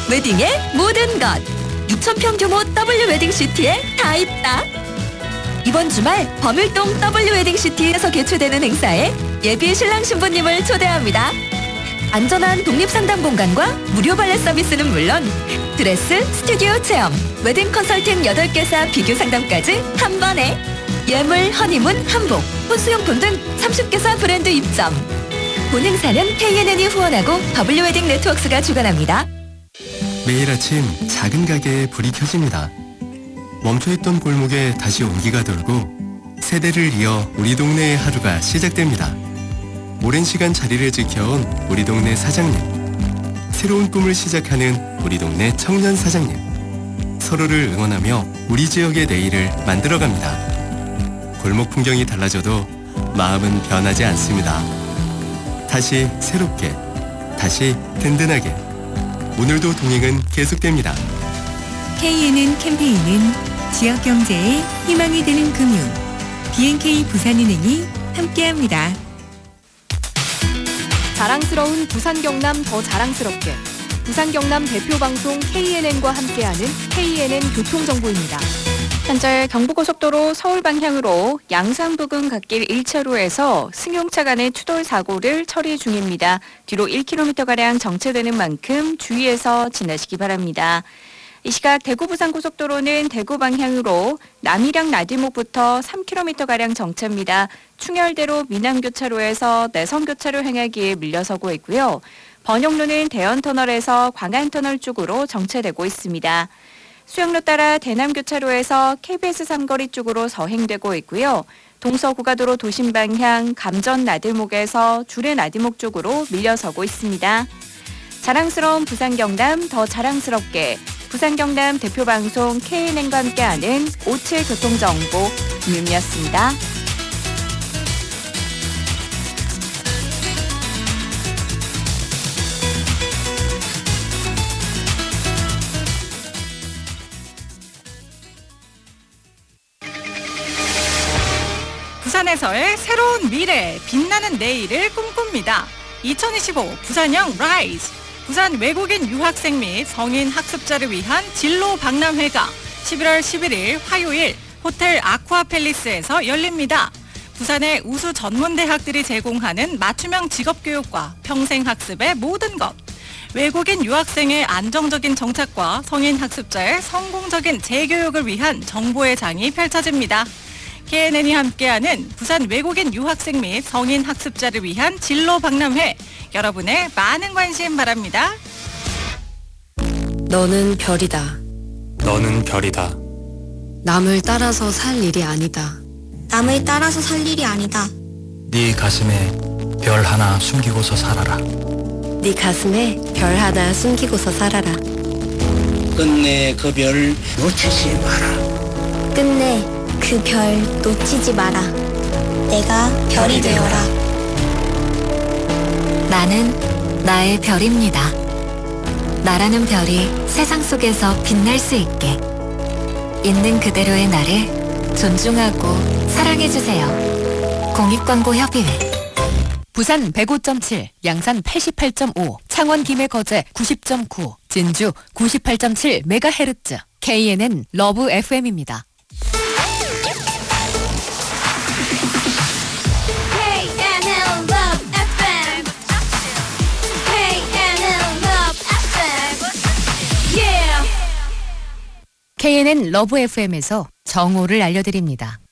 웨딩의 모든 것 6,000평 규모 W 웨딩시티에 다 있다. 이번 주말 범일동 W 웨딩시티에서 개최되는 행사에 예비 신랑 신부님을 초대합니다. 안전한 독립상담 공간과 무료 발레 서비스는 물론 드레스, 스튜디오 체험, 웨딩 컨설팅 8개사 비교 상담까지 한 번에 예물, 허니문, 한복, 혼수용품 등 30개사 브랜드 입점. 본 행사는 KNN이 후원하고 W웨딩 네트워크가 주관합니다. 매일 아침 작은 가게에 불이 켜집니다. 멈춰있던 골목에 다시 온기가 돌고 세대를 이어 우리 동네의 하루가 시작됩니다. 오랜 시간 자리를 지켜온 우리 동네 사장님, 새로운 꿈을 시작하는 우리 동네 청년 사장님, 서로를 응원하며 우리 지역의 내일을 만들어갑니다. 골목 풍경이 달라져도 마음은 변하지 않습니다. 다시 새롭게, 다시 든든하게, 오늘도 동행은 계속됩니다. KNN 캠페인은 지역 경제에 희망이 되는 금융, BNK 부산은행이 함께합니다. 자랑스러운 부산 경남 더 자랑스럽게 부산 경남 대표 방송 KNN과 함께하는 KNN 교통정보입니다. 현재 경부고속도로 서울 방향으로 양산 부근 갓길 1차로에서 승용차 간의 추돌 사고를 처리 중입니다. 뒤로 1km가량 정체되는 만큼 주의해서 지나시기 바랍니다. 이 시각 대구 부산고속도로는 대구 방향으로 남이량 나들목부터 3km가량 정체입니다. 충혈대로 민암교차로에서 내성교차로 행하기에 밀려서고 있고요. 번영로는 대연터널에서 광안터널 쪽으로 정체되고 있습니다. 수영로 따라 대남교차로에서 KBS 삼거리 쪽으로 서행되고 있고요. 동서고가도로 도심 방향 감전 나들목에서 주례 나들목 쪽으로 밀려서고 있습니다. 자랑스러운 부산 경남 더 자랑스럽게 부산 경남 대표 방송 KNN과 함께하는 57 교통정보 김윤미였습니다. 부산에서의 새로운 미래, 빛나는 내일을 꿈꿉니다. 2025 부산형 라이즈. 부산 외국인 유학생 및 성인 학습자를 위한 진로 박람회가 11월 11일 화요일 호텔 아쿠아팰리스에서 열립니다. 부산의 우수 전문대학들이 제공하는 맞춤형 직업교육과 평생학습의 모든 것. 외국인 유학생의 안정적인 정착과 성인 학습자의 성공적인 재교육을 위한 정보의 장이 펼쳐집니다. KNN이 함께하는 부산 외국인 유학생 및 성인 학습자를 위한 진로 박람회, 여러분의 많은 관심 바랍니다. 너는 별이다. 너는 별이다. 남을 따라서 살 일이 아니다. 남을 따라서 살 일이 아니다. 네 가슴에 별 하나 숨기고서 살아라. 네 가슴에 별 하나 숨기고서 살아라. 끝내 그 별 놓치지 마라. 끝내 그 별 놓치지 마라. 내가 별이 되어라. 나는 나의 별입니다. 나라는 별이 세상 속에서 빛날 수 있게 있는 그대로의 나를 존중하고 사랑해주세요. 공익광고협의회. 부산 105.7, 양산 88.5, 창원 김해거제 90.9, 진주 98.7MHz, KNN 러브 FM입니다. KNN 러브 FM에서 정오를 알려드립니다.